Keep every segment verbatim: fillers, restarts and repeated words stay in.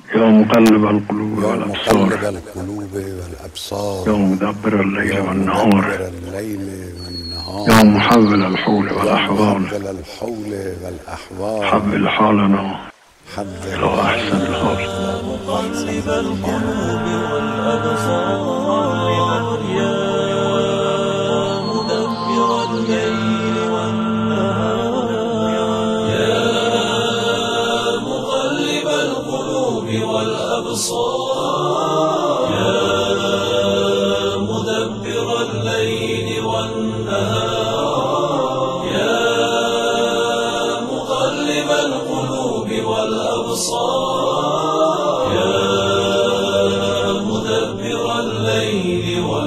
يا مقلب القلوب يا والأبصار مقلب القلوب والأبصار يا مدبر الليل يا والنهار مدبر الليل والنهار يا محول الحول يا والأحوال محول الحول والأحوال حول حالنا حول إلى أحسن الحال. مقلب القلوب والأبصار يا مدبر الليل والنهار يا مقلب القلوب والأبصار يا مدبر الليل والنهار يا مقلب القلوب والأبصار يا مدبر الليل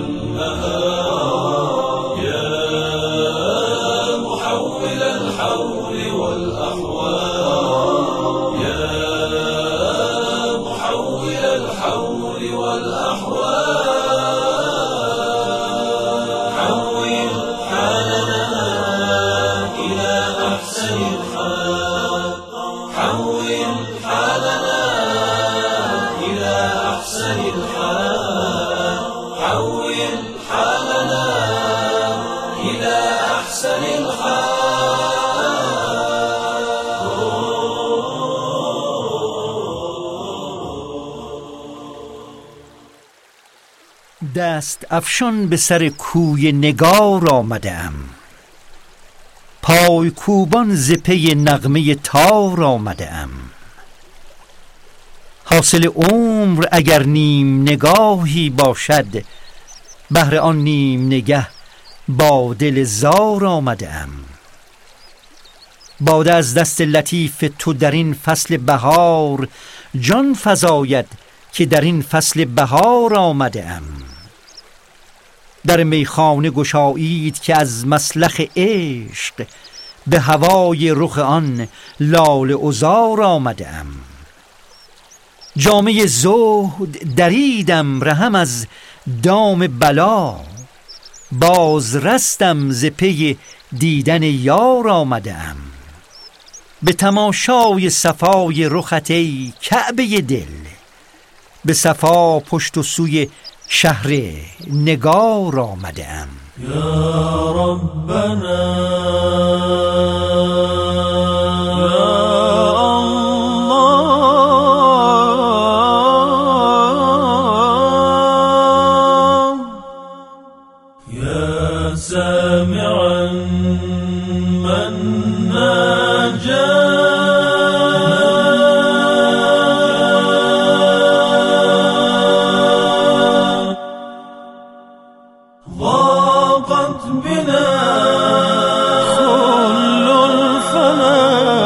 والنهار يا محول الحول والأحوال يا محول الحول والأحوال حول حالنا إلى أحسن الحال حول حالنا إلى أحسن الحال حول حالنا إلى أحسن الحال. دست افشان به سر کوی نگار آمدم، پای کوبان ز پی نغمه تار آمدم. حاصل عمر اگر نیم نگاهی باشد، بهر آن نیم نگه با دل زار آمدم. باده از دست لطیف تو در این فصل بهار جان فزاید که در این فصل بهار آمدم. در میخانه گشایید که از مسلخ عشق، به هوای رخ آن لاله عذار آمدم. جامه زهد دریدم رهم از دام بلا، باز رستم ز پی دیدن یار آمدم. به تماشای صفای رخت ای کعبه دل، به صفا پشت و سوی شهر نگار آمدم. یا ربنا یا سامعا من ناجا ضاقت بنا خل الفنا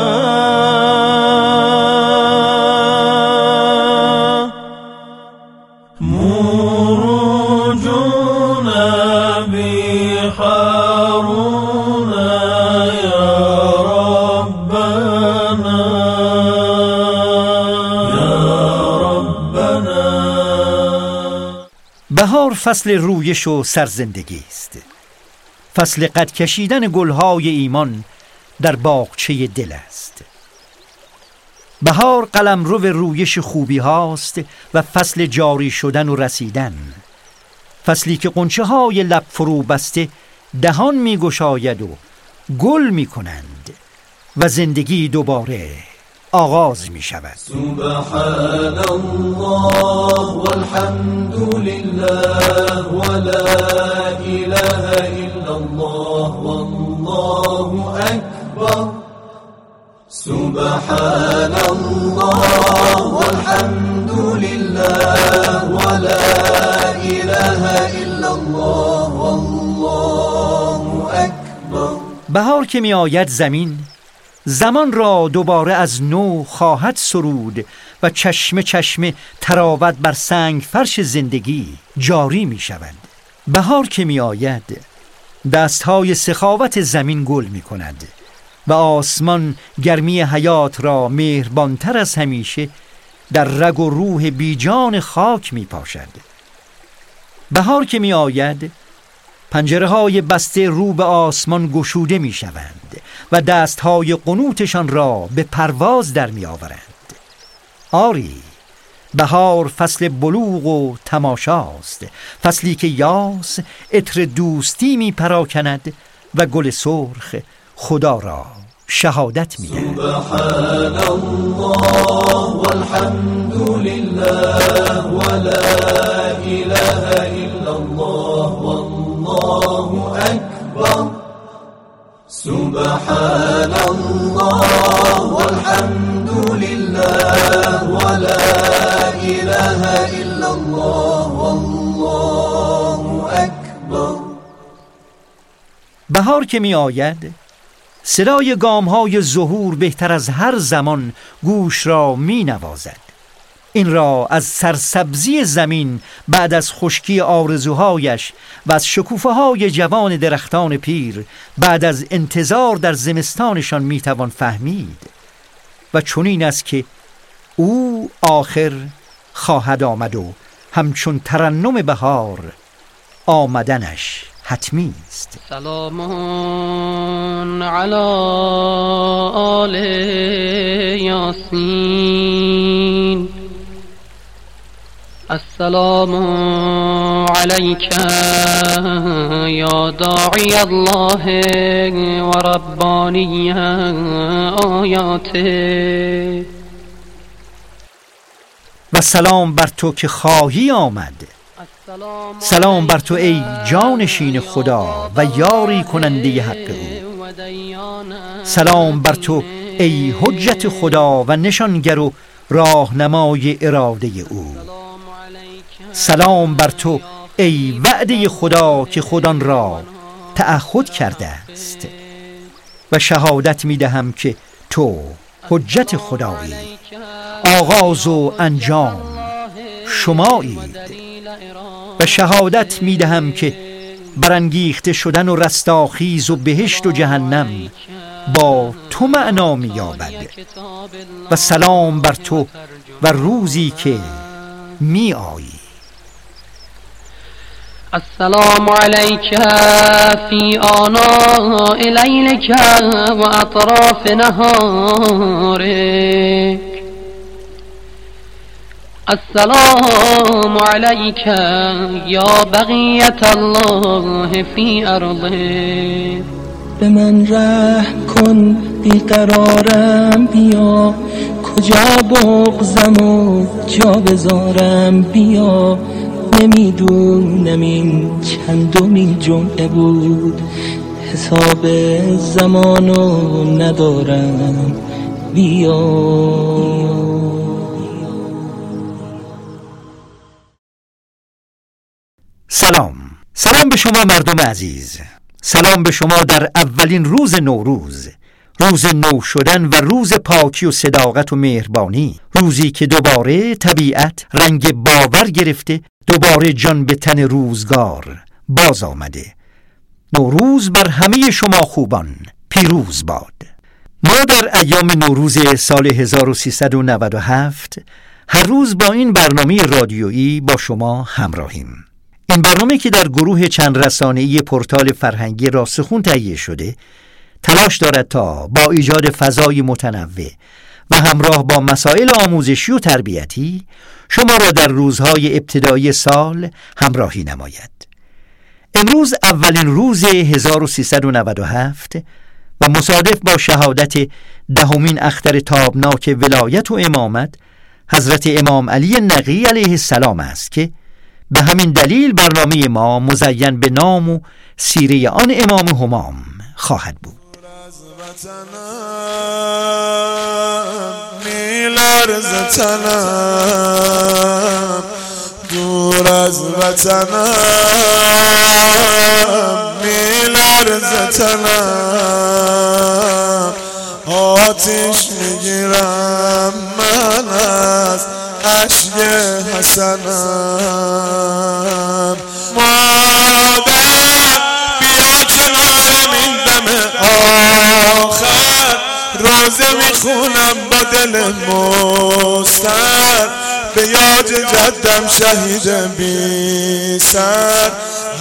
مروجنا بحارنا يا ربنا يا ربنا. بهار فصل رویش و سرزندگی است، فصل قد کشیدن گلهای ایمان در باغچه دل است. بهار قلمرو رویش خوبی هاست و فصل جاری شدن و رسیدن، فصلی که قنچه های لب فرو بسته دهان می گشاید و گل می کنند و زندگی دوباره آغاز می شود. سبحان الله والحمد لله ولا إله إلا الله والله أكبر. سبحان الله والحمد لله ولا إله إلا الله والله أكبر. بهار که می آید زمین زمان را دوباره از نو خواهد سرود و چشم چشم تراوت بر سنگ فرش زندگی جاری می شود. بهار که می آید دستهای سخاوت زمین گل می کند و آسمان گرمی حیات را مهربانتر از همیشه در رگ و روح بیجان خاک می پاشد. بهار که می آید پنجره های بسته رو به آسمان گشوده می شوند و دست های قنوتشان را به پرواز در می آورند. آری بهار فصل بلوغ و تماشاست، فصلی که یاس عطر دوستی می پراکند و گل سرخ خدا را شهادت می دهد. سبحان الله والحمد لله ولا اله الا الله والله اکبر. سبحان الله والحمد لله ولا اله الا الله والله اکبر. بهار که می آید، صدای گام‌های ظهور بهتر از هر زمان گوش را می نوازد. این را از سرسبزی زمین بعد از خشکی آرزوهایش و از شکوفه‌های جوان درختان پیر بعد از انتظار در زمستانشان می توان فهمید و چنین است که او آخر خواهد آمد و همچون ترنم بهار آمدنش حتمی است. سلام علی آل یاسین. السلام علیک یا داعی الله و ربانی آیاته. و سلام بر تو که خواهی آمد. سلام بر تو ای جانشین خدا و یاری کننده حق او. سلام بر تو ای حجت خدا و نشانگر و راهنمای اراده او. سلام بر تو ای وعده خدا که خودان را تعهد کرده است و شهادت می دهم که تو حجت خدایی، آغاز و انجام شمایید و شهادت می دهم که برانگیخته شدن و رستاخیز و بهشت و جهنم با تو معنا می یابد. و سلام بر تو و روزی که می آیی. السلام علیک فی آناء لیلک و اطراف نهارک. السلام علیک یا بقیت الله فی ارضه. به من رحم کن بیقرارم بیا، کجا بغضم و جا بذارم بیا. نمیدونم این چندمین جمعه بود، حساب زمانو ندارم بیا. سلام سلام به شما مردم عزیز. سلام به شما در اولین روز نوروز، روز نو شدن و روز پاکی و صداقت و مهربانی، روزی که دوباره طبیعت رنگ باور گرفته، دوباره جان به تن روزگار باز آمده. نوروز بر همه شما خوبان پیروز باد. ما در ایام نوروز سال هزار و سیصد و نود و هفت هر روز با این برنامه رادیویی با شما همراهیم. این برنامه که در گروه چند رسانه‌ای پورتال فرهنگی راسخون تهیه شده، تلاش دارد تا با ایجاد فضای متنوع و همراه با مسائل آموزشی و تربیتی شما را در روزهای ابتدایی سال همراهی نماید. امروز اولین روز هزار و سیصد و نود و هفت و مصادف با شهادت دهمین اختر تابناک ولایت و امامت حضرت امام علی نقی علیه السلام است که به همین دلیل برنامه ما مزین به نام و سیره آن امام همام خواهد بود. میلرز تنم دور از وطنم، میلرز تنم آتیش میگیرم من از اشک حسنم. مادر بیا کنارم این دم آخر، روزه میخونم با دل مستر، به یاد جدم شهید بی سر.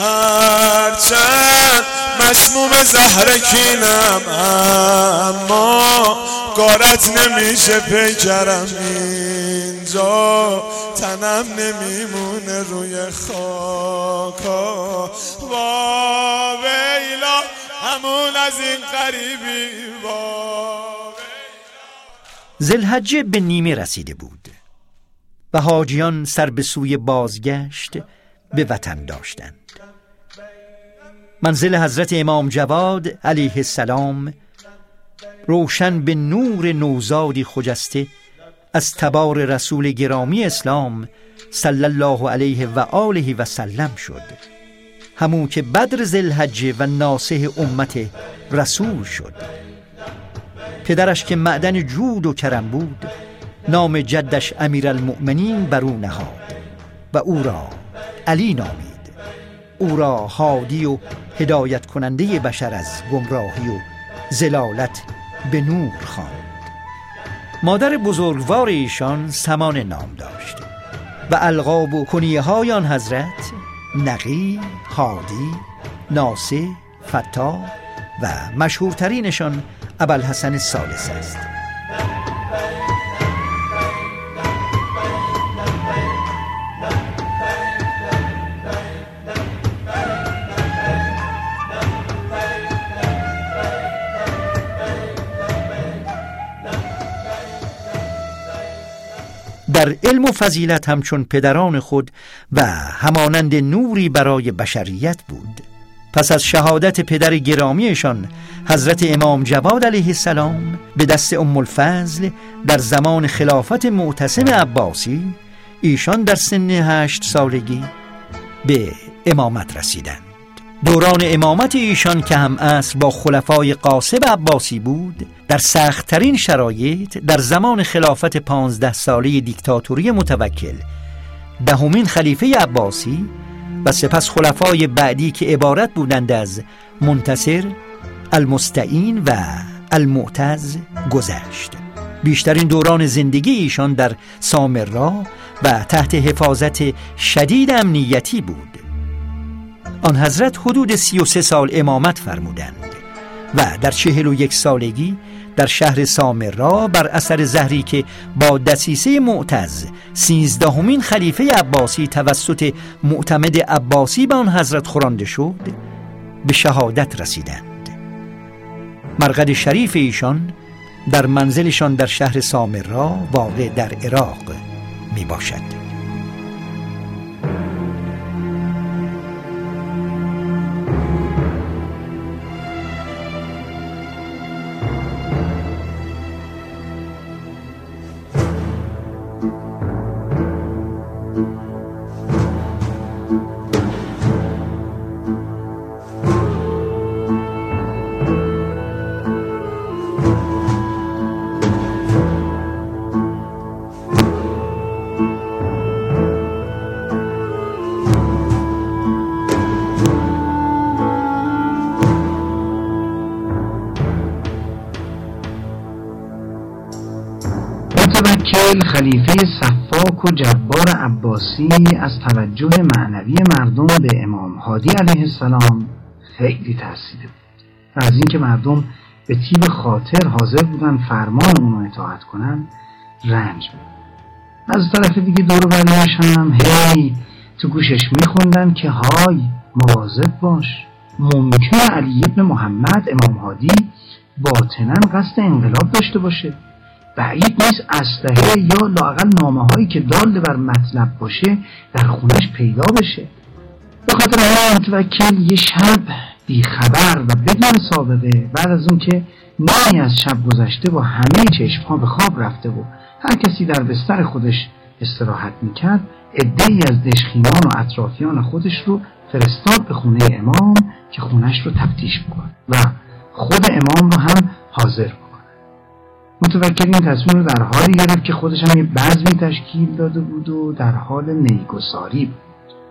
هرچند مسموم زهر کینم اما گارت نمیشه پیکرم این اینجا تنم نمیمونه روی خاکا. وا ویلا همون از این قریبی. وا ذوالحجه به نیمه رسیده بود و حاجیان سر به سوی بازگشت به وطن داشتند. منزل حضرت امام جواد علیه السلام روشن به نور نوزادی خجسته از تبار رسول گرامی اسلام صلی الله علیه و آله و سلم شد، همون که بدر ذوالحجه و ناصح امت رسول شد. پدرش که معدن جود و کرم بود نام جدش امیرالمؤمنین بر او نهاد و او را علی نامید. او را هادی و هدایت کننده بشر از گمراهی و ضلالت به نور خواند. مادر بزرگوار ایشان سمان نام داشت و القاب و کنیه های آن حضرت نقی، هادی، ناصح، فتاح و مشهورترینشان ابوالحسن الثالث است. در علم و فضیلت همچون پدران خود و همانند نوری برای بشریت بود. پس از شهادت پدر گرامیشان حضرت امام جواد علیه السلام به دست ام الفضل در زمان خلافت معتصم عباسی، ایشان در سن هشت سالگی به امامت رسیدند. دوران امامت ایشان که هم اصل با خلفای قاسب عباسی بود، در سخت‌ترین شرایط در زمان خلافت پانزده ساله دیکتاتوری متوکل دهمین خلیفه عباسی و سپس خلفای بعدی که عبارت بودند از منتصر، المستعین و المعتز گذشت. بیشترین دوران زندگی ایشان در سامرا و تحت حفاظت شدید امنیتی بود. آن حضرت حدود سی و سه سال امامت فرمودند و در چهل و یک سالگی در شهر سامرا بر اثر زهری که با دسیسه معتز سیزدهمین خلیفه عباسی توسط معتمد عباسی به آن حضرت خورانده شد به شهادت رسیدند. مرقد شریف ایشان در منزلشان در شهر سامرا واقع در عراق می باشد. متوکل خلیفه صفاک و جبار عباسی از توجه معنوی مردم به امام هادی علیه السلام خیلی ترسیده بود و از اینکه مردم به طیب خاطر حاضر بودن فرمان اونو اطاعت کنن رنج بود. از طرف دیگه دور و بریش هم هی تو گوشش میخوندن که های مواظب باش، ممکنه علی ابن محمد امام هادی باطناً قصد انقلاب داشته باشه، بعید نیست اسلحه یا لااقل نامه هایی که دال بر مطلب باشه در خونش پیدا بشه. به خاطر همین متوکل یه شب بیخبر و بدون سابقه بعد از اون که نیمی از شب گذشته و همه چشمها به خواب رفته و هر کسی در بستر خودش استراحت میکرد، عده‌ای از دشخیمان و اطرافیان خودش رو فرستاد به خونه امام که خونش رو تفتیش بکنه و خود امام رو هم حاضر بکنه. متوکل این تصمیم رو در حالی گرفت که خودش هم یه بزمی تشکیل داده بود و در حال میگساری بود.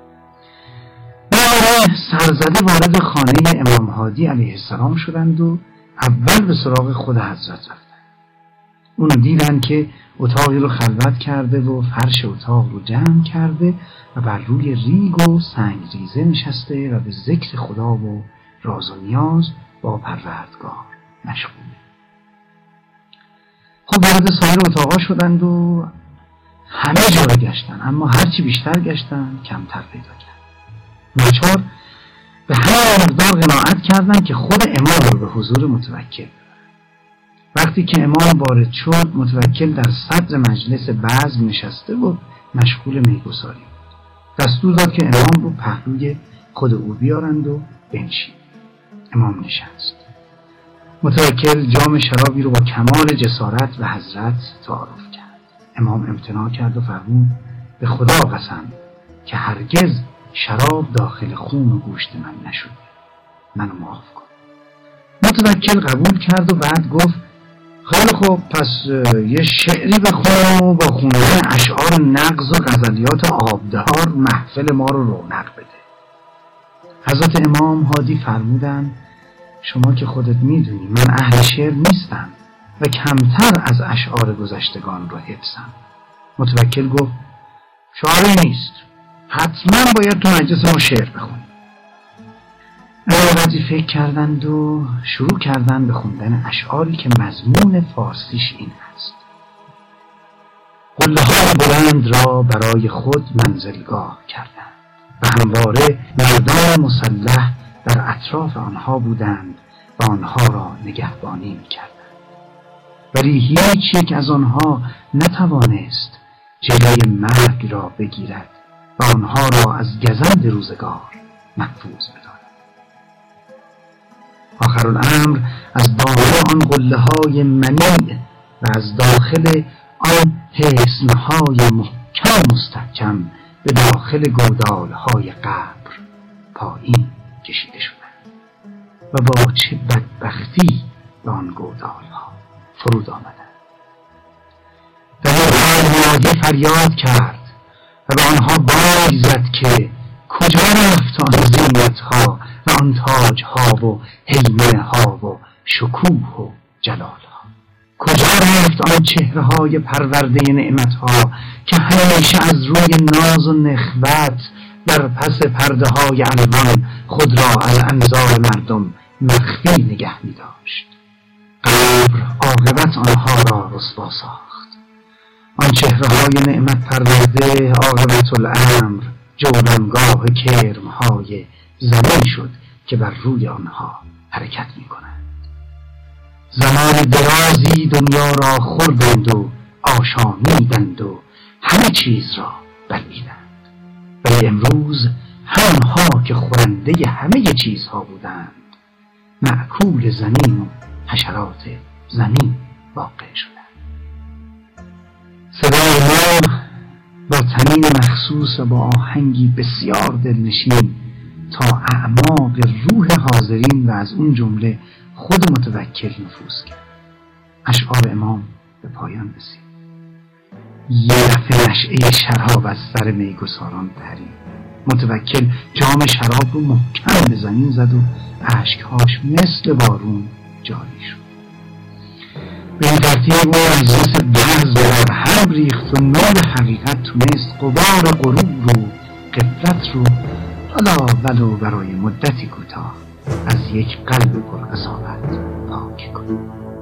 بنابراین سرزده وارد خانه امام هادی علیه السلام شدند و اول به سراغ خود حضرت رفتند. اونو دیدن که اتاقی رو خلوت کرده و فرش اتاق رو جمع کرده و بر روی ریگ و سنگریزه نشسته و به ذکر خدا و راز و نیاز با پروردگار مشغوله. خب وارد سایر اتاقا شدند و همه جا رو گشتن، اما هرچی بیشتر گشتن کمتر پیدا کرد. ناچار به همه مقدار قناعت کردن که خود امام رو به حضور متوکل ببرن. وقتی که امام وارد شد، متوکل در صدر مجلس بزم نشسته و مشغول میگساری بود. دستور داد که امام رو پهلوی خود او بیارند و بنشین. امام نشست. متوکل جام شرابی رو با کمال جسارت و حضرت تعارف کرد. امام امتناع کرد و فرمود به خدا قسم که هرگز شراب داخل خون و گوشت من نشد، منو معاف کن. متوکل قبول کرد و بعد گفت خیلی خوب، پس یه شعری بخونم و با خوندن اشعار نغز و غزلیات آبدار محفل ما رو رونق بده. حضرت امام هادی فرمودن شما که خودت میدونی من اهل شعر نیستم و کمتر از اشعار گذشتگان رو حفظم. متوکل گفت شعری نیست، حتما باید تو مجلس ما شعر بخونی. وقتی فکر کردند و شروع کردند به خوندن اشعاری که مضمون فارسیش این است: قله‌های بلند را برای خود منزلگاه کردند و همواره مردان مسلح در اطراف آنها بودند و آنها را نگهبانی می‌کردند، ولی هیچ یک از آنها نتوانست جلوی مرگ را بگیرد و آنها را از گزند روزگار محفوظ بدارد. آخرالامر از بالا آن قله‌های منیع و از داخل آن حصن‌های محکم مستحکم به داخل گودال‌های قبر پایین کشیده شدند و با چه بدبختی به آن گودال‌ها فرود آمدند. در این حال منادی فریاد کرد و به آنها بانگ زد که کجا رفت آن زینت‌ها و آن تاج‌ها و حیمنه‌ها و شکوه و جلال‌ها؟ کجا رفت آن چهره‌های پرورده نعمت‌ها که همیشه از روی ناز و نخوت در پس پرده‌های الوان خود را از انظار مردم مخفی نگه می‌داشت؟ قبر عاقبت آنها را رسوا ساخت. آن چهره‌های نعمت پرورده عاقبت الامر جولانگاه کرم‌های زمین شد که بر روی آنها حرکت می‌کنند. زمان درازی دنیا را خوردند و آشامیدند و همه چیز را بلعیدند، ولی امروز همانها که خورنده همه چیزها بودند مأکول زمین و حشرات زمین واقع شدند. صدای ما با تنین مخصوص و با آهنگی بسیار دلنشین تا اعماق روح حاضرین و از اون جمله خود متوکل نفوذ کرد. اشعار امام به پایان رسید. یه دفعه نشعه شراب از سر میگساران پرید. متوکل جام شراب رو محکم به زمین زد و اشکهاش مثل بارون جاری شد. به این ترتیب او مجلس بزم بر هم ریخت و نور حقیقت تونست غبار غرور رو غفلت رو حالا ولو برای مدتی کوتاه از یک قلب پرقساوت پاک کنه.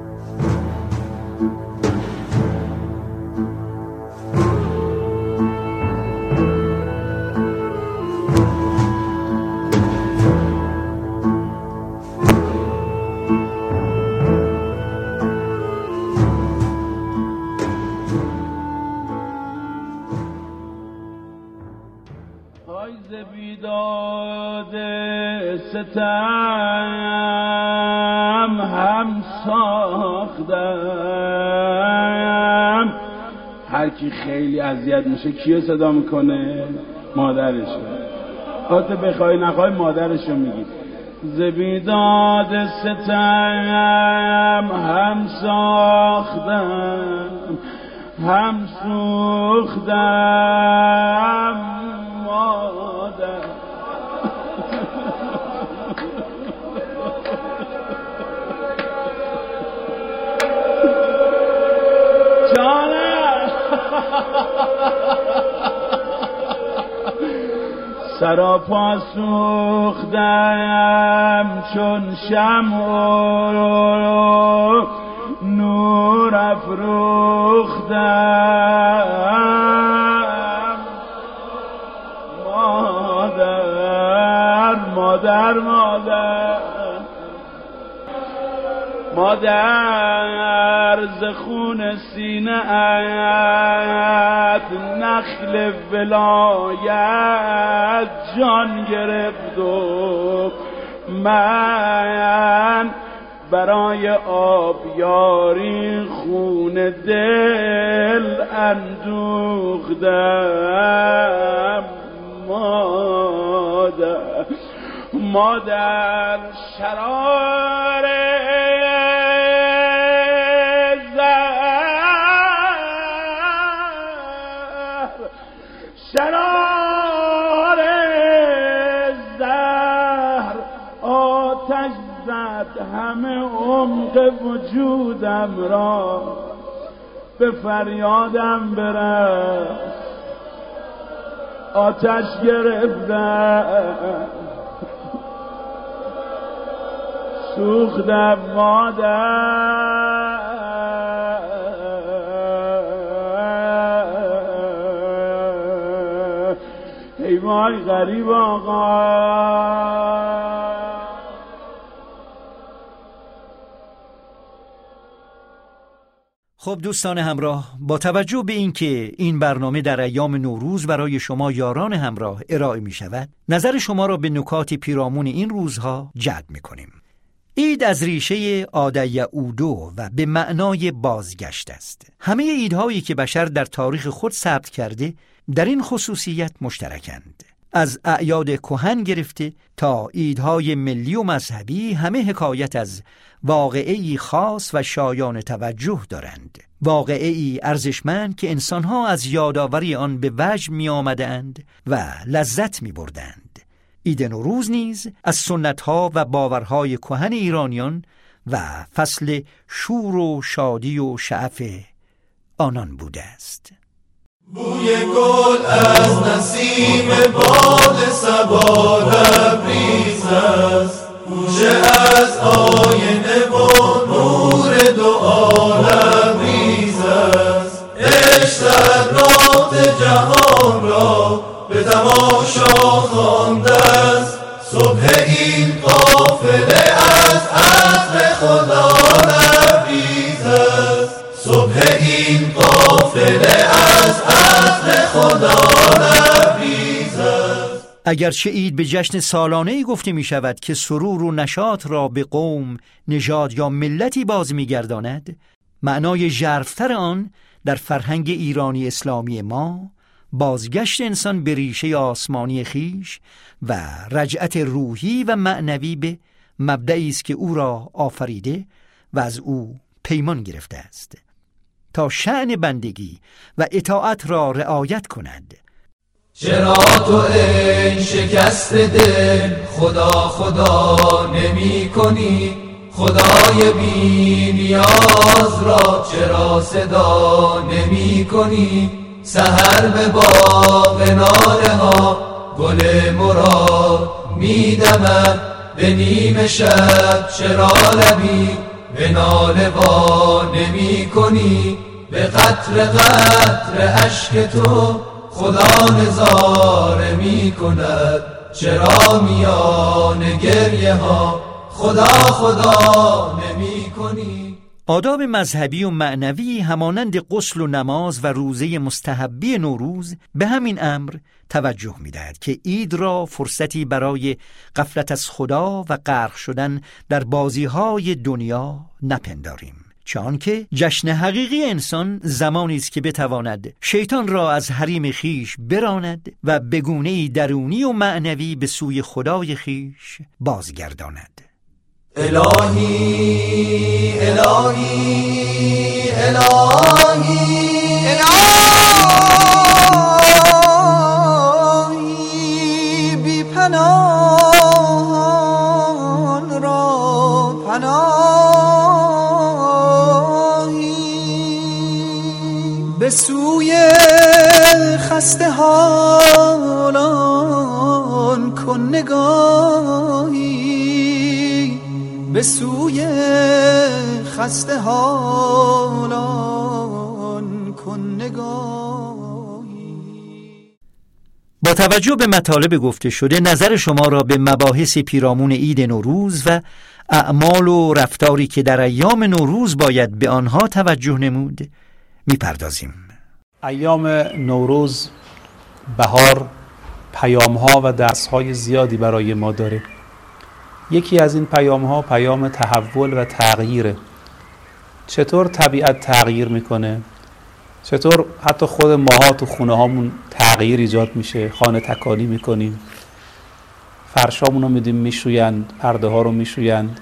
ستم هم ساختم. هر کی خیلی اذیت میشه کیو صدا میکنه؟ مادرشو. خودت بخوای نخوای مادرشو میگی. زبیداد ستم هم ساختم هم سوختم مادر. سراپا سوختم چون شمع نور افروختم مادر ز خون سینه ات نخل ولایت جان گرفت و من برای آبیاری خون دل اندوختم. مادر مادر شرار زهر شرار زهر آتش زد همه عمق وجودم را، به فریادم برس آتش گرفتم سوختم. مادر ای وای غریب آقا. خب دوستان همراه، با توجه به اینکه این برنامه در ایام نوروز برای شما یاران همراه ارائه می شود، نظر شما را به نکات پیرامون این روزها جلب می کنیم. عید از ریشه عاد یعودو و به معنای بازگشت است. همه عیدهایی که بشر در تاریخ خود ثبت کرده در این خصوصیت مشترکند. از اعیاد کهن گرفته تا عیدهای ملی و مذهبی همه حکایت از واقعه‌ای خاص و شایان توجه دارند. واقعه‌ای ارزشمند که انسانها از یادآوری آن به وجد می آمدند و لذت می بردند. عید نوروز نیز از سنتها و باورهای کهن ایرانیان و فصل شور و شادی و شعف آنان بوده است. بوی گل از نسیم باد صبا لبریز است، بوشه از آینه و نور دو عالم ریز است. عشق صدرات جهان را به تماشا خوانده است، صبح این قافله از عصر خدا لبریز است. صبح این قافله از عصر خدا لبریز است. اگرچه عید به جشن سالانه‌ای گفته می شود که سرور و نشاط را به قوم، نژاد یا ملتی باز می گرداند، معنای ژرف‌تر آن در فرهنگ ایرانی اسلامی ما بازگشت انسان به ریشه آسمانی خیش و رجعت روحی و معنوی به مبدئی است که او را آفریده و از او پیمان گرفته است تا شأن بندگی و اطاعت را رعایت کند. چرا تو ای شکست دل خدا خدا نمی کنی؟ خدای بی نیاز را چرا صدا نمی کنی؟ سحر به باغ ناله ها گل مراد می دمد، به نیم شب چرا لبی به ناله وا نمی کنی؟ به قطر قطر اشک تو خدا نظاره می کند، چرا میان گریه ها خدا خدا نمی کنی؟ آداب مذهبی و معنوی همانند غسل و نماز و روزه مستحبی نوروز به همین امر توجه می‌دهد که عید را فرصتی برای غفلت از خدا و غرق شدن در بازی‌های دنیا نپنداریم، چون که جشن حقیقی انسان زمانی است که بتواند شیطان را از حریم خیش براند و به گونه‌ای درونی و معنوی به سوی خدای خیش بازگرداند. الهی الهی الهی الهی بی پناهان را پناهی، به سوی خسته حالان کن نگاهی، به سوی خسته حالان کن نگاهی. با توجه به مطالب گفته شده، نظر شما را به مباحث پیرامون عید نوروز و اعمال و رفتاری که در ایام نوروز باید به آنها توجه نمود میپردازیم. ایام نوروز، بهار، پیام‌ها و درس‌های زیادی برای ما داره. یکی از این پیام‌ها پیام تحول و تغییره. چطور طبیعت تغییر میکنه، چطور حتی خود ماها تو خونه هامون تغییر ایجاد میشه، خانه تکانی میکنیم، فرشامون رو میدیم میشویند، پرده ها رو میشویند،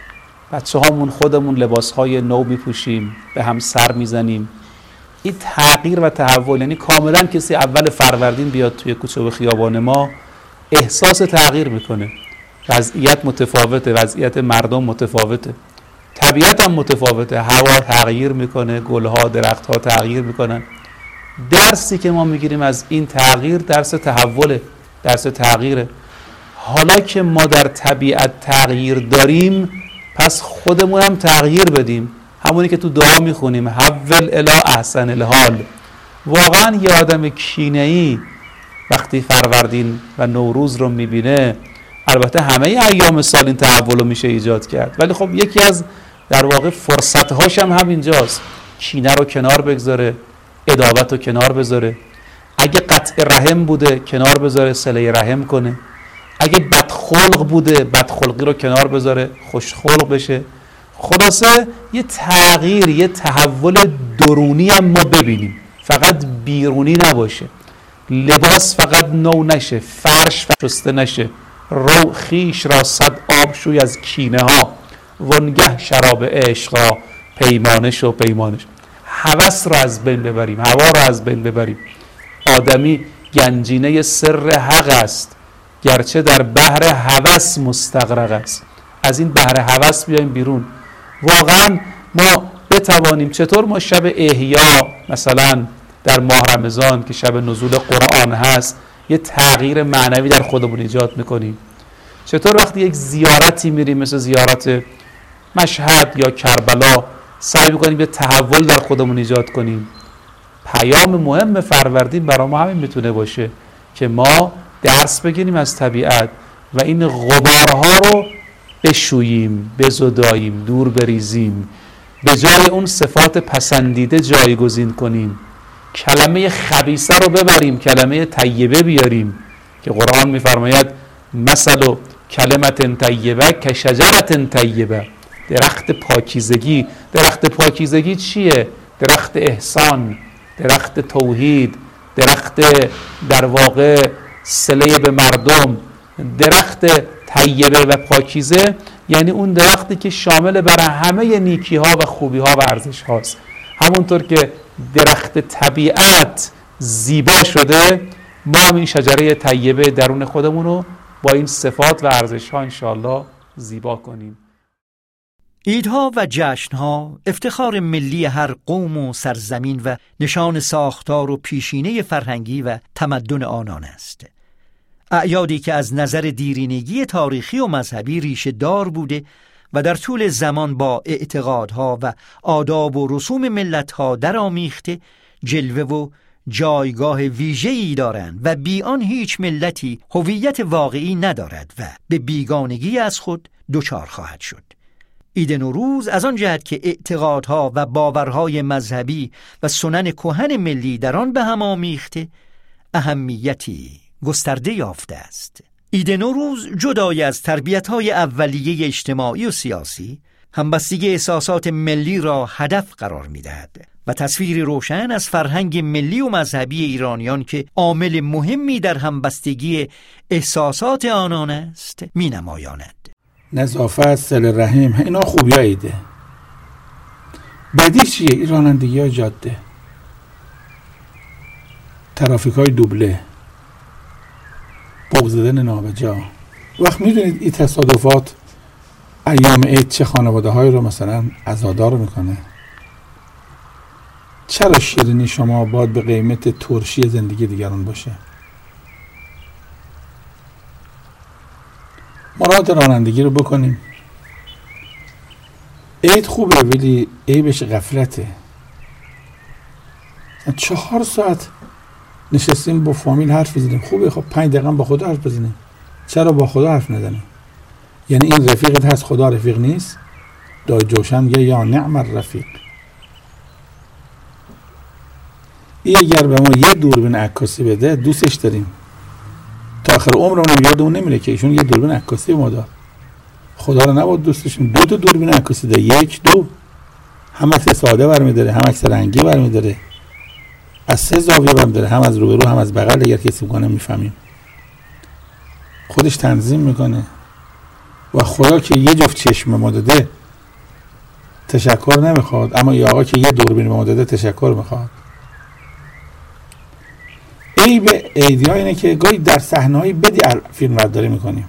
بچه هامون خودمون لباس های نو میپوشیم، به هم سر میزنیم. این تغییر و تحول، یعنی کاملا کسی اول فروردین بیاد توی کوچه و خیابان ما احساس تغییر میکنه. وضعیت متفاوته، وضعیت مردم متفاوته، طبیعت هم متفاوته، هوا تغییر میکنه، گلها، درختها تغییر میکنن. درسی که ما میگیریم از این تغییر درس تحوله، درس تغییره. حالا که ما در طبیعت تغییر داریم، پس خودمون هم تغییر بدیم. همونی که تو دعا میخونیم، حول الی احسن الحال. واقعا یه آدم کینه‌ای وقتی فروردین و نوروز رو میبینه، البته همه ایام سال این تحول رو میشه ایجاد کرد، ولی خب یکی از در واقع فرصتهاش هم همینجاست. کینه رو کنار بگذاره، عداوت رو کنار بذاره، اگه قطع رحم بوده کنار بذاره، صله رحم کنه، اگه بدخلق بوده بدخلقی رو کنار بذاره، خوشخلق بشه. خلاصه یه تغییر، یه تحول درونی هم ما ببینیم، فقط بیرونی نباشه. لباس فقط نو نشه، فرش شسته نشه، رو خیش را صد آب شوی از کینه ها، وانگه شراب عشق را پیمانش و پیمانش. هوس را از بین ببریم، هوا را از بین ببریم. آدمی گنجینه سر حق است، گرچه در بحر هوس مستغرق است. از این بحر هوس بیایم بیرون. واقعا ما بتوانیم چطور ما شب احیا مثلا در ماه رمضان که شب نزول قرآن هست یه تغییر معنوی در خودمون ایجاد میکنیم. چطور وقتی یک زیارتی میریم مثل زیارت مشهد یا کربلا سعی میکنیم یه تحول در خودمون ایجاد کنیم. پیام مهم فروردین برای ما همین میتونه باشه که ما درس بگیریم از طبیعت و این غبارها رو بشوییم، بزداییم، دور بریزیم، به جای اون صفات پسندیده جایگزین کنیم. کلمه خبیثه رو ببریم، کلمه طیبه بیاریم که قرآن میفرماید مثل کلمت طیبه که شجرت طیبه. درخت پاکیزگی. درخت پاکیزگی چیه؟ درخت احسان، درخت توحید، درخت در واقع صله به مردم. درخت طیبه و پاکیزه یعنی اون درختی که شامل بر همه نیکی ها و خوبی ها و ارزش هاست. همونطور که درخت طبیعت زیبا شده، ما هم این شجره طیبه درون خودمون رو با این صفات و ارزش ها انشاءالله زیبا کنیم. عیدها و جشنها افتخار ملی هر قوم و سرزمین و نشان ساختار و پیشینه فرهنگی و تمدن آنان است. اعیادی که از نظر دیرینگی تاریخی و مذهبی ریشه دار بوده و در طول زمان با اعتقادها و آداب و رسوم ملتها درآمیخته، جلوه و جایگاه ویژه‌ای دارند و بی آن هیچ ملتی هویت واقعی ندارد و به بیگانگی از خود دچار خواهد شد. عید نوروز از آن جهت که اعتقادها و باورهای مذهبی و سنن کهن ملی در آن به هم آمیخته، اهمیتی گسترده یافته است. عید نوروز جدای از تربیت‌های اولیه اجتماعی و سیاسی، همبستگی احساسات ملی را هدف قرار می‌دهد و تصویری روشن از فرهنگ ملی و مذهبی ایرانیان که عامل مهمی در همبستگی احساسات آنان است می‌نمایاند. نظافت، صله رحم، اینا خوبی‌های عیده. بعدی چیه؟ این رانندگی‌های جاده، ترافیک‌های دوبله، بوق زدن نابجا. وقت میدونید این تصادفات ایام عید چه خانواده های رو مثلا عزادار میکنه. چرا شیرینی شما باید به قیمت ترشی زندگی دیگران باشه؟ مراعات رانندگی رو بکنیم. عید خوبه ولی عیبش غفلته. چهار ساعت نشستیم با فامیل حرف بزنیم، خوبه، خب پنج دقیقه با خدا حرف بزنیم. چرا با خدا حرف نزنیم؟ یعنی این رفیقت هست، خدا رفیق نیست. دای جوشن میگه یا نعم الرفیق. این اگر به ما یه دوربین عکاسی بده دوستش داریم، تا آخر عمرمون یادمون نمیره که ایشون یه دوربین عکاسی ما داد. خدا رو نبود دوستشون دو تا دوربین عکاسی ده، یک دو، هم عکس ساده برمی‌داره، هم عکس رنگی برمی‌داره، از سه زاویه برمی‌داره، هم از روبرو هم از بغل. اگر کسی می‌کنه میفهمیم خودش تنظیم میکنه. و خدا که یه جفت چشم ما داده تشکر نمیخواد، اما یه آقا که یه دوربین ما داده تشکر میخواد. عیب ایدیا اینه که گاهی در صحنه‌های بدی فیلم برداری میکنیم.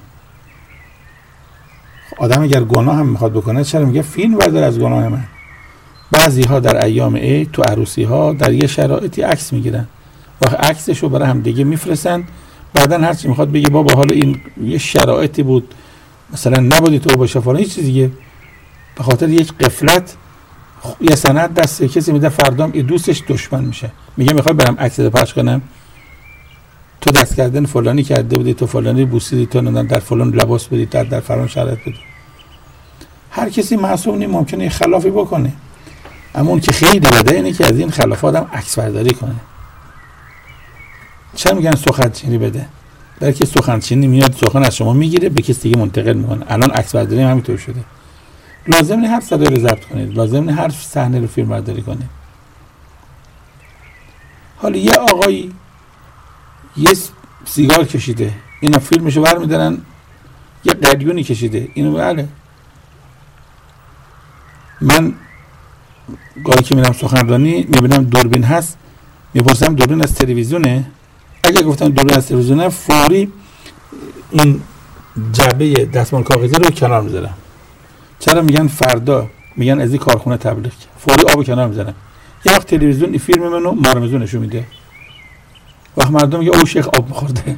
آدم اگر گناه هم میخواد بکنه چرا میگه فیلم بردار از گناه من؟ بعضی ها در ایام عید تو عروسی ها در یه شرایطی عکس میگیرن و عکسشو برای هم دیگه میفرستن، بعدن هر چی میخواد بگه بابا حالا این یه شرایطی بود، مثلا نبودی تو باشه فلان، هیچ چیز دیگه به خاطر یک غفلت یه سند دست کسی میده، فردام این دوستش دشمن میشه، میگه میخوای برم عکس پخش کنم، تو دست کردن فلانی کرده بودی، تو فلانی بوسیدی، تو در فلان لباس بودی، در در فلان شرایط بودی. هر کسی معصوم نیست، ممکنه خلافی بکنه، اما اون که خیلی بده اینه که از این خلافات هم عکس برداری کنه. چرا میگن سخنچینی بده؟ برای که سخنچینی میاد سخن از شما میگیره به کسی دیگه منتقل میکنه. الان عکس برداری هم همینطور شده. لازم نیست هر صدایی رو ضبط کنید، لازم نیست هر صحنه رو فیلم برداری کنید. حالا یه آقایی یه سیگار کشیده، اینا فیلمشو برمی‌دارن، یه قلیونی کشیده، اینو بله. من گاهی که میرم سخنرانی میبینم دوربین هست، میپرسم دوربین از تلویزیونه؟ اگه گفتم دوربین از تلویزیونه فوری این جعبه دستمال کاغذی رو کنار میذارم. چرا میگن فردا میگن از این کارخونه تبلیغ، فوری آب کنار میذارم. یه وقت تلویزیون این فیلم منو مارمزو نشون میده، وقت مردم میگه او شیخ آب میخورده.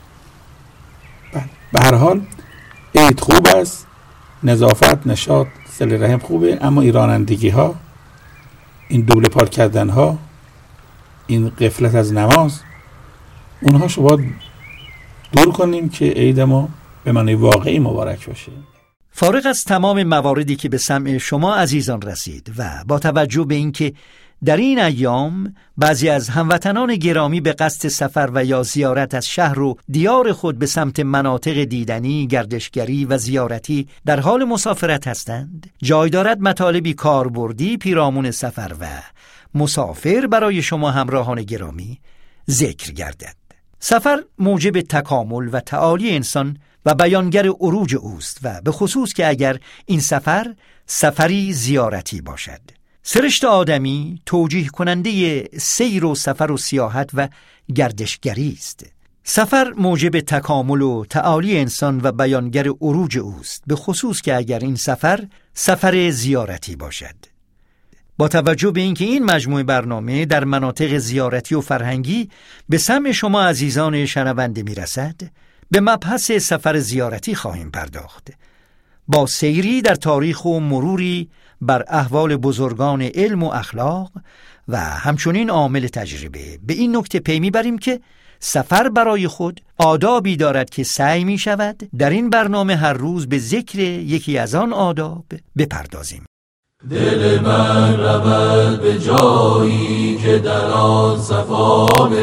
به هر حال عید خوب است، نظافت، نشاط، صله رحم خوبه، اما این رانندگی ها، این دوبله پارک کردن ها، این غفلت از نماز، اونها شو باید دور کنیم که عید ما به معنی واقعی مبارک باشه. فارغ از تمام مواردی که به سمع شما عزیزان رسید و با توجه به اینکه در این ایام بعضی از هموطنان گرامی به قصد سفر و یا زیارت از شهر و دیار خود به سمت مناطق دیدنی، گردشگری و زیارتی در حال مسافرت هستند، جای دارد مطالبی کاربردی پیرامون سفر و مسافر برای شما همراهان گرامی ذکر گردد. سفر موجب تکامل و تعالی انسان و بیانگر عروج اوست و به خصوص که اگر این سفر سفری زیارتی باشد. سرشت آدمی توجیه کننده سیر و سفر و سیاحت و گردشگری است. سفر موجب تکامل و تعالی انسان و بیانگر عروج اوست، به خصوص که اگر این سفر سفر زیارتی باشد. با توجه به اینکه این مجموعه برنامه در مناطق زیارتی و فرهنگی به سمع شما عزیزان شنونده میرسد، به مبحث سفر زیارتی خواهیم پرداخت، با سیری در تاریخ و مروری بر احوال بزرگان علم و اخلاق و همچنین عامل تجربه. به این نکته پی میبریم که سفر برای خود آدابی دارد که سعی می شود در این برنامه هر روز به ذکر یکی از آن آداب بپردازیم. دل من رود به جایی که در آن صفا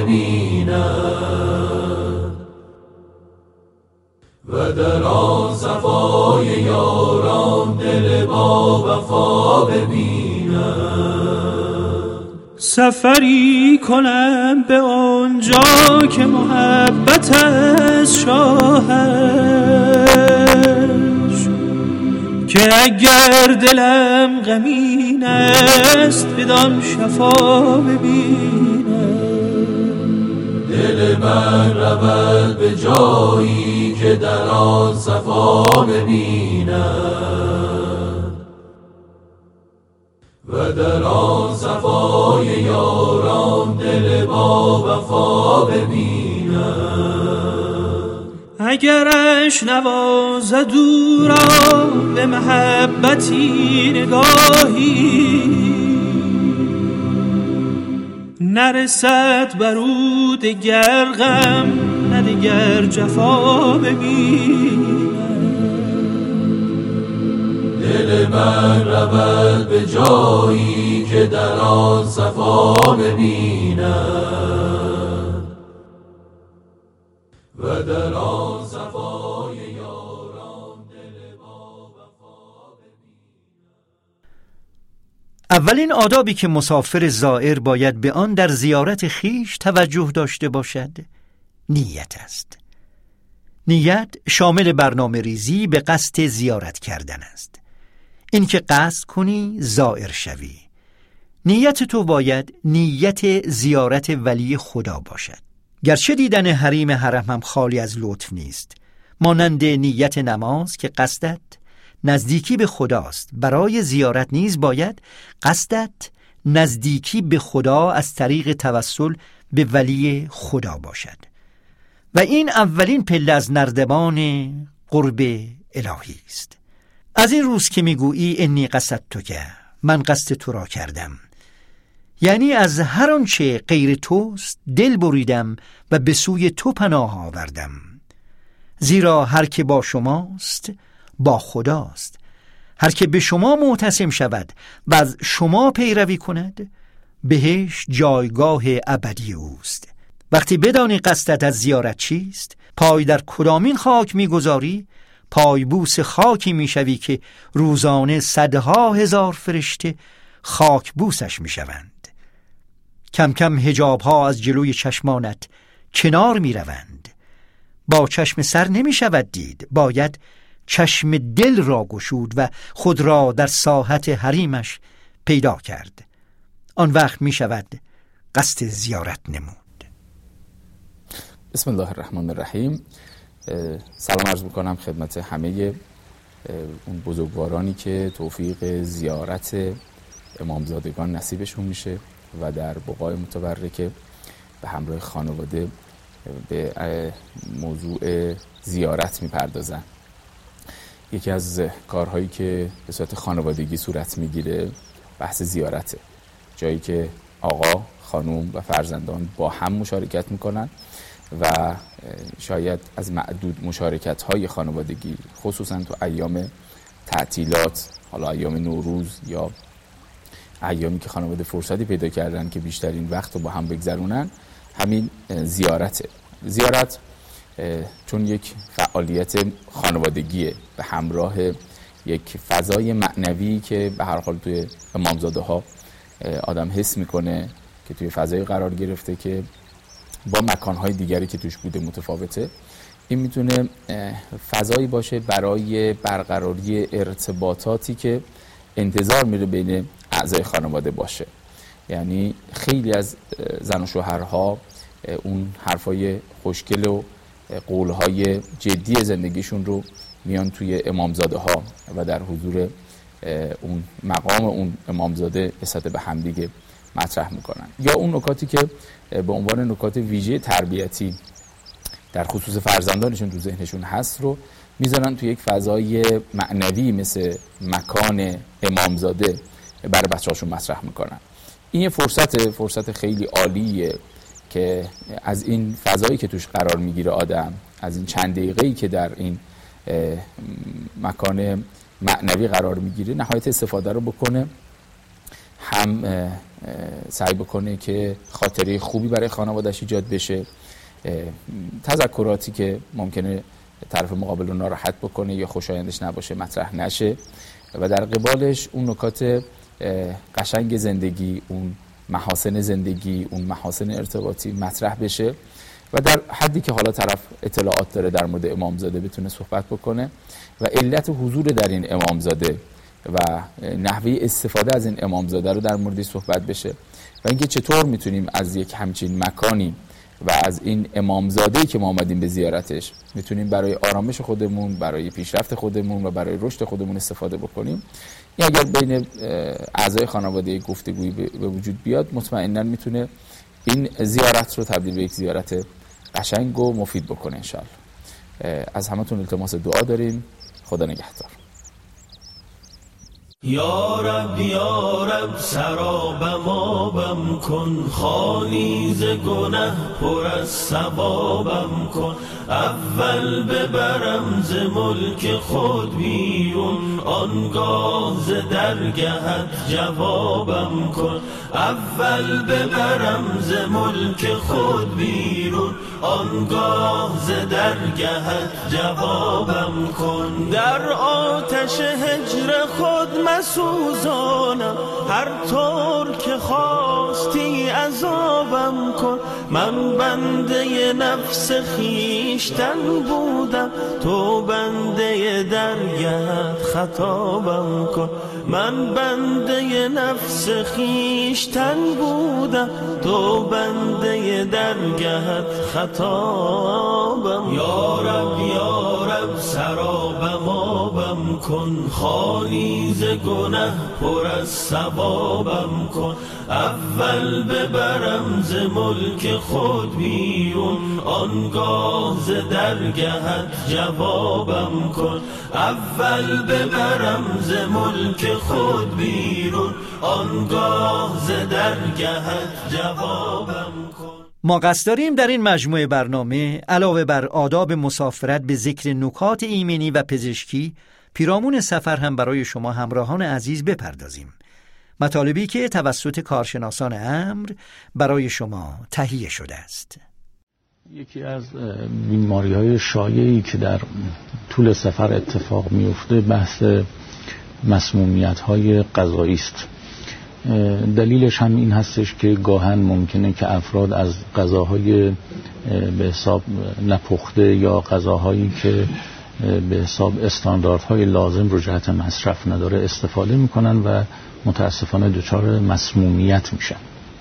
ببیند و در آن صفای یاران دل با وفا ببیند. سفری کنم به آنجا که محبت از شاهش، که اگر دلم غمین است بدان شفا ببیند. دل من رود به جایی که در آن صفا ببیند و در آن صفای یاران دل با وفا ببیند. اگرش نوازد او را به محبتی نگاهی، نرسد بر او دگر غم نه دگر جفا ببیند. دل من رود به جایی که در آن صفا ببیند و در آن صفای یاران دل با وفا ببیند. اولین آدابی که مسافر زائر باید به آن در زیارت خیش توجه داشته باشد نیت است. نیت شامل برنامه ریزی به قصد زیارت کردن است. این که قصد کنی زائر شوی. نیت تو باید نیت زیارت ولی خدا باشد. گرچه دیدن حریم حرم هم خالی از لطف نیست، مانند نیت نماز که قصدت نزدیکی به خداست، برای زیارت نیز باید قصدت نزدیکی به خدا از طریق توسل به ولی خدا باشد و این اولین پله از نردبان قرب الهی است. از این روز که میگویی انی قصدتک، من قصد تو را کردم، یعنی از هر آنچه غیر توست دل بریدم و به سوی تو پناه آوردم، زیرا هر که با شماست با خداست. هر که به شما معتصم شود و از شما پیروی کند بهش جایگاه ابدی اوست. وقتی بدانی قصدت از زیارت چیست، پای در کدامین خاک میگذاری، پای بوس خاکی میشوی که روزانه صدها هزار فرشته خاک بوسش میشوند. کم کم حجاب ها از جلوی چشمانت کنار میروند. با چشم سر نمیشود دید، باید چشم دل را گشود و خود را در ساحت حریمش پیدا کرد. آن وقت میشود قصد زیارت نمود. بسم الله الرحمن الرحیم. سلام عرض میکنم خدمت همه اون بزرگوارانی که توفیق زیارت امامزادگان نصیبشون میشه و در بقاع متبرکه به همراه خانواده به موضوع زیارت میپردازن. یکی از کارهایی که به صورت خانوادگی صورت میگیره بحث زیارته، جایی که آقا، خانوم و فرزندان با هم مشارکت میکنن و شاید از معدود مشارکت‌های خانوادگی خصوصا تو ایام تعطیلات، حالا ایام نوروز یا ایامی که خانواده فرصتی پیدا کردن که بیشترین وقت رو با هم بگذرونن، همین زیارته. زیارت چون یک فعالیت خانوادگیه به همراه یک فضای معنوی که به هر حال توی امامزاده ها آدم حس میکنه که توی فضای قرار گرفته که با مکانهای دیگری که توش بوده متفاوته، این میتونه فضایی باشه برای برقراری ارتباطاتی که انتظار میره بین اعضای خانواده باشه. یعنی خیلی از زن و شوهرها اون حرفای خوشگل و قولهای جدی زندگیشون رو میان توی امامزاده ها و در حضور اون مقام اون امامزاده نسبت به همدیگه مطرح میکنن، یا اون نکاتی که به عنوان نکات ویژه تربیتی در خصوص فرزندانشون تو ذهنشون هست رو میذارن توی یک فضای معنوی مثل مکان امامزاده برای بچه‌هاشون مطرح میکنن. این یه فرصت فرصت خیلی عالیه که از این فضایی که توش قرار میگیره آدم، از این چند دقیقه‌ای که در این مکان معنوی قرار میگیره نهایت استفاده رو بکنه، هم سعی بکنه که خاطره خوبی برای خانواده‌اش ایجاد بشه، تذکراتی که ممکنه طرف مقابل رو ناراحت بکنه یا خوشایندش نباشه مطرح نشه و در قبالش اون نکات قشنگ زندگی، اون محاسن زندگی، اون محاسن ارتباطی مطرح بشه و در حدی که حالا طرف اطلاعات داره در مورد امامزاده بتونه صحبت بکنه و علت حضور در این امامزاده و نحوه استفاده از این امامزاده رو در موردش صحبت بشه و اینکه چطور میتونیم از یک همچین مکانی و از این امامزاده‌ای که ما آمدیم به زیارتش میتونیم برای آرامش خودمون، برای پیشرفت خودمون و برای رشد خودمون استفاده بکنیم. این اگر بین اعضای خانواده گفتگویی به وجود بیاد، مطمئناً میتونه این زیارت رو تبدیل به یک زیارت قشنگ و مفید بکنه انشالله. از همتون التماس دعا داریم. خدا نگهدار. یا رب یا رب سرابم آبم کن، خالی ز گنه پر از ثوابم کن. اول ببرم ز ملک خود بیرون، آنگاه ز درگهت جوابم کن. اول ببرم ز ملک خود بیرون، آنگاه ز درگهت جوابم کن. در آتش هجر خود مسوزانم، هر طور که خواستی عذابم کن. من بنده نفس خیشتن بودم، تو بنده درگهت خطابم کن. من بنده نفس خیشتن بودم، تو بنده درگهت خطابم. یا رب یا رب سرابم آبم کن، خالی ز گنه پر از ثوابم کن. اول ببرم ز ملک خود بیرون، آنگاه ز درگهت جوابم کن. اول ببرم ز ملک خود بیرون، آنگاه ز درگهت جوابم کن. ما قصد داریم در این مجموعه برنامه علاوه بر آداب مسافرت به ذکر نکات ایمنی و پزشکی، پیرامون سفر هم برای شما همراهان عزیز بپردازیم. مطالبی که توسط کارشناسان امر برای شما تهیه شده است. یکی از بیماری‌های شایعی که در طول سفر اتفاق میفته بحث مسمومیت‌های غذایی است. دلیلش هم این هستش که گاهن ممکنه که افراد از غذاهای به حساب نپخته یا غذاهایی که به حساب استانداردهای لازم رو جهت مصرف نداره استفاده میکنن و متاسفانه دچار مسمومیت میشن.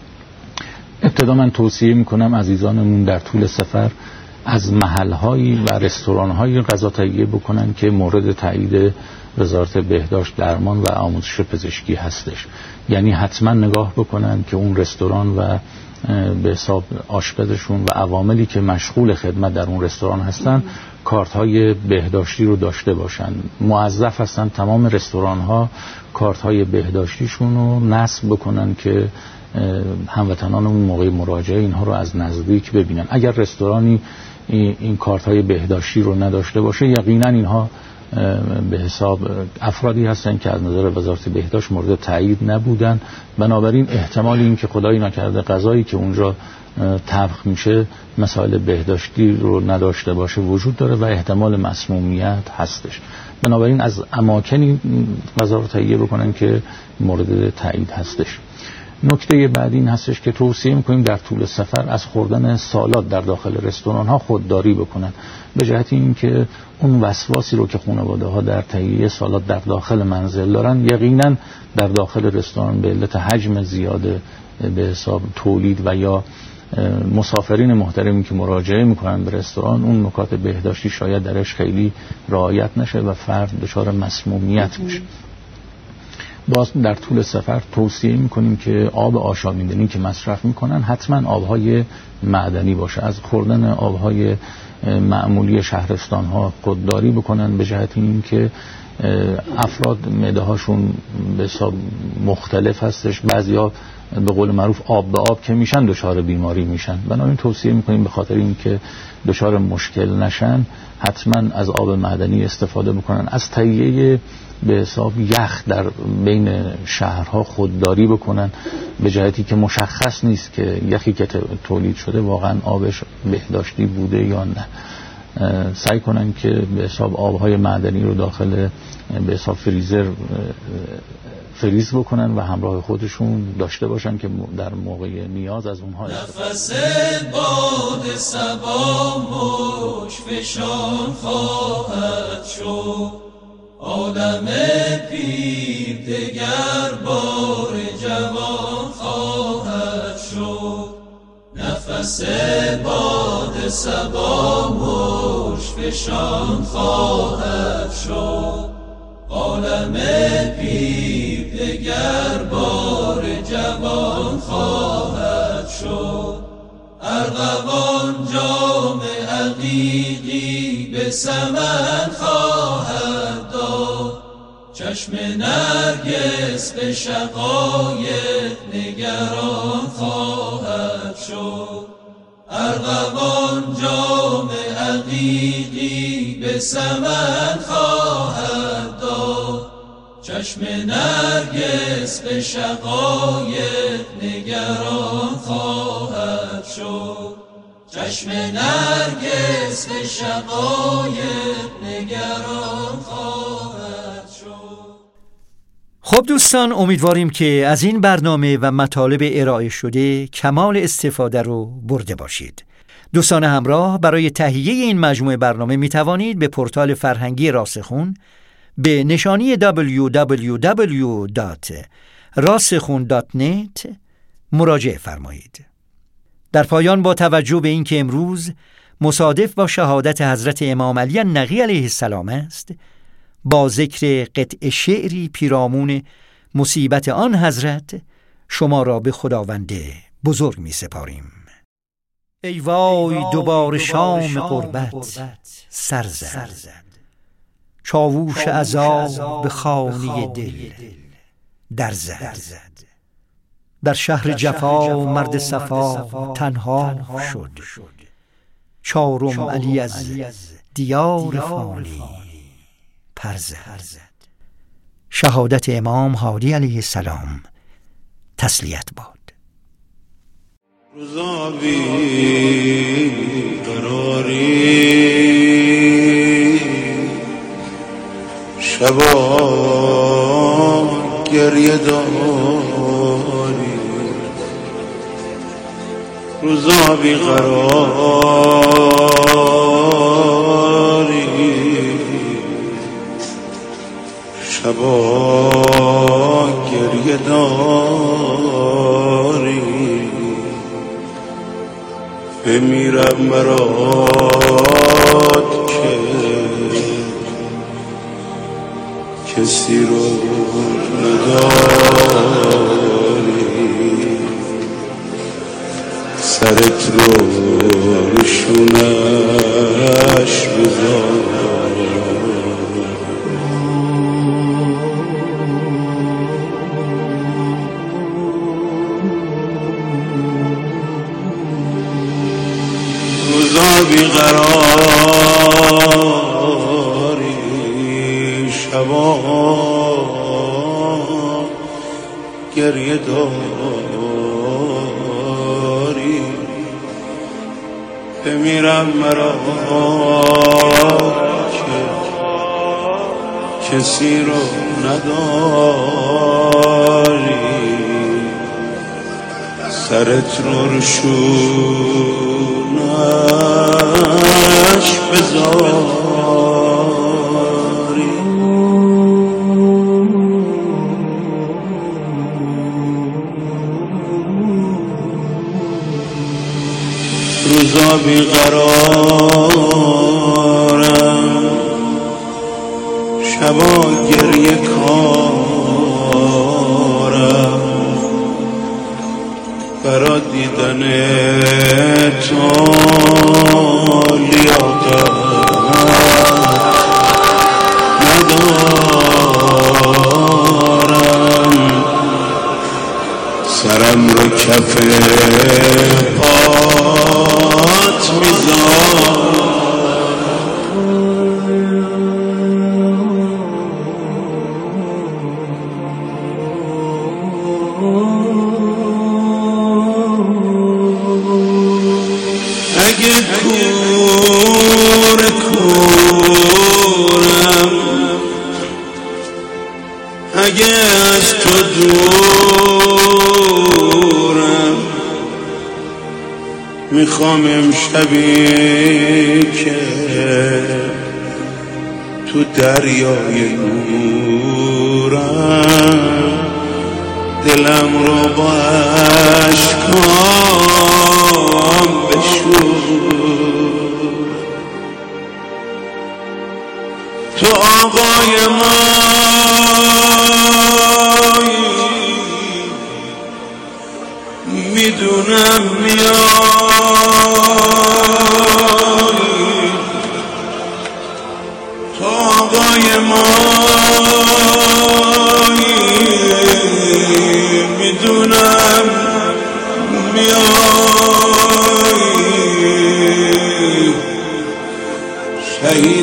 ابتدا من توصیه میکنم عزیزانمون در طول سفر از محلهایی و رستوران‌های غذا تهیه بکنن که مورد تایید وزارت بهداشت درمان و آموزش پزشکی هستش. یعنی حتما نگاه بکنن که اون رستوران و به حساب آشپزشون و عواملی که مشغول خدمت در اون رستوران هستن کارت‌های بهداشتی رو داشته باشن. موظف هستن تمام رستوران‌ها کارت‌های بهداشتیشون رو نصب بکنن که هموطنانمون موقع مراجعه اینها رو از نزدیک ببینن. اگر رستورانی این کارت‌های بهداشتی رو نداشته باشه یقینا اینها به حساب افرادی هستن که از نظر وزارت بهداشت مورد تایید نبودن. بنابراین احتمال این که خدایی نکرده غذایی که اونجا طبخ میشه مسائل بهداشتی رو نداشته باشه وجود داره و احتمال مسمومیت هستش. بنابراین از اماکنی غذا رو تهیه بکنن که مورد تایید هستش. نکته بعدی این هستش که توصیه میکنیم در طول سفر از خوردن سالاد در داخل رستوران ها خودداری بکنن، به جهت این که اون وسواسی رو که خانواده ها در تهیه سالاد در داخل منزل دارن یقینا در داخل رستوران به علت حجم زیاده به حساب تولید و یا مسافرین محترمی که مراجعه میکنن به رستوران اون نکات بهداشتی شاید درش خیلی رعایت نشه و فرد دچار مسمومیت میشه. باز در طول سفر توصیه میکنیم که آب آشامیدنی که مصرف میکنن حتما آبهای معدنی باشه. از خوردن آبهای معمولی شهرستان ها خودداری بکنن، به جهت این که افراد معده هاشون به حساب مختلف هستش. بعضیا به قول معروف آب به آب که میشن دچار بیماری میشن. بنابراین توصیه میکنیم به خاطر اینکه دچار مشکل نشن حتما از آب معدنی استفاده بکنن. از تهیه به حساب یخ در بین شهرها خودداری بکنن، به جهتی که مشخص نیست که یخی که تولید شده واقعا آبش بهداشتی بوده یا نه. سعی کنن که به حساب آبهای معدنی رو داخل به حساب فریزر فریز بکنن و همراه خودشون داشته باشن که در موقع نیاز از اونها استفاده. نفس باد صبا مش فشان خواهد شد، عالم پیر دگر بار جوان خواهد شد. نفس باد صبا مش فشان خواهد شد، عالم پیر دگر بار جوان خواهد شد. ارغوان جام عقیقی به سمن خواهد داد، چشم نرگس به شقایق نگران خواهد شد. ارغوان جام عقیقی به سمن خواهد داد. چشم نرگس به شقایق نگران خواهد شد. چشم نرگس به شقایق نگران خواهد شد. خب دوستان، امیدواریم که از این برنامه و مطالب ارائه شده کمال استفاده رو برده باشید. دوستان همراه، برای تهیه این مجموعه برنامه می توانید به پورتال فرهنگی راسخون به نشانی دبلیو دبلیو دبلیو دات راسخون دات نت مراجعه فرمایید. در پایان، با توجه به اینکه امروز مصادف با شهادت حضرت امام علی النقی علیه السلام است، با ذکر قطع شعری پیرامون مصیبت آن حضرت شما را به خداوند بزرگ می سپاریم. ای وای دوباره شام قربت سر زد، چاووش عذاب به خانه دل در زد. در شهر جفا مرد صفا تنها شد، چارم علی از دیار فانی پر زد. شهادت امام هادی علیه السلام تسلیت باد. روزا بی قراری، شبا گریه داری. روزا بی قراری، شبا گریه داری. بمیرم برات که کسی رو نداری. سرت رو روشونش بذار. روزا بیقراری، شبا گریه داری. بمیرم مرا که کسی رو نداری. سرت رو روشونش بذاری. روزا بیقرارم، شبا گریه کارم. برا دیدن تو لیاقت ندارم. سرم رو کف پات میذارم. اگه کور کورم، اگه از تو دورم، میخوام امشبی که تو دریای نورم، دلم رو با عشقام بشور. تو آقای مایی، میدونم میایی. تو آقای مایی،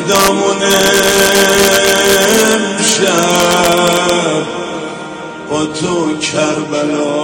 پیدامون امشب با تو کربلا